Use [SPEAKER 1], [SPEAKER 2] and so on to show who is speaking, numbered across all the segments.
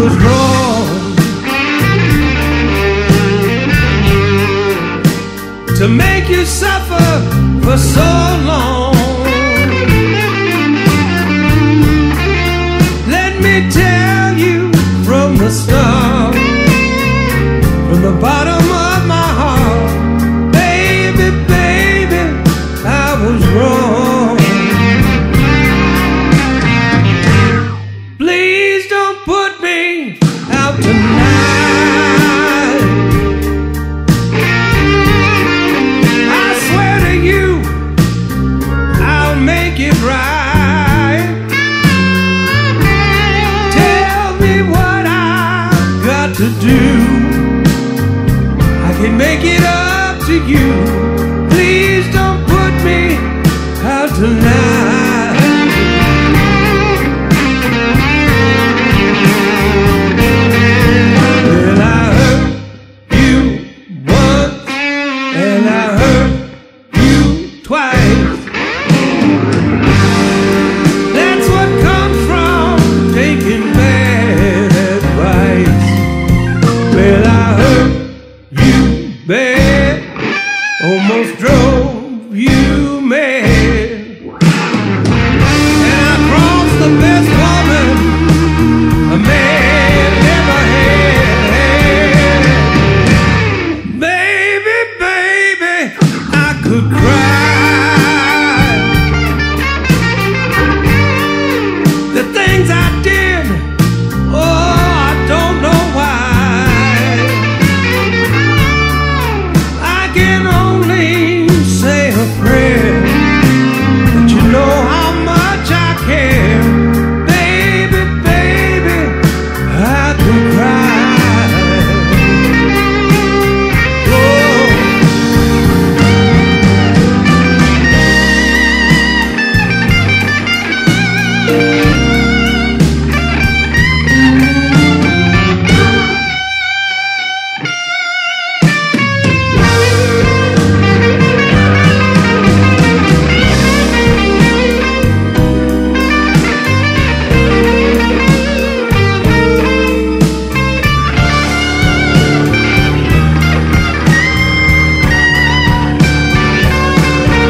[SPEAKER 1] was wrong to make you suffer for so long. Let me tell you from the start, from the bottom of my heart, baby, baby, I was wrong. Please don't put me out tonight. I swear to you, I'll make it right. Tell me what I've got to do. I can make it up to you. Please don't put me out tonight. Well, I hurt you once and I hurt you twice. That's what comes from taking bad advice. Well, I hurt you bad, almost drove you mad, and I crossed the best woman a man ever had. Baby, baby, I could cry. The things I did, oh, I don't know why. I can only say a prayer, but you know how much I care. Baby, baby, I could cry. Oh.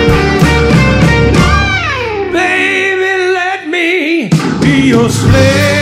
[SPEAKER 1] Baby, let me be your slave.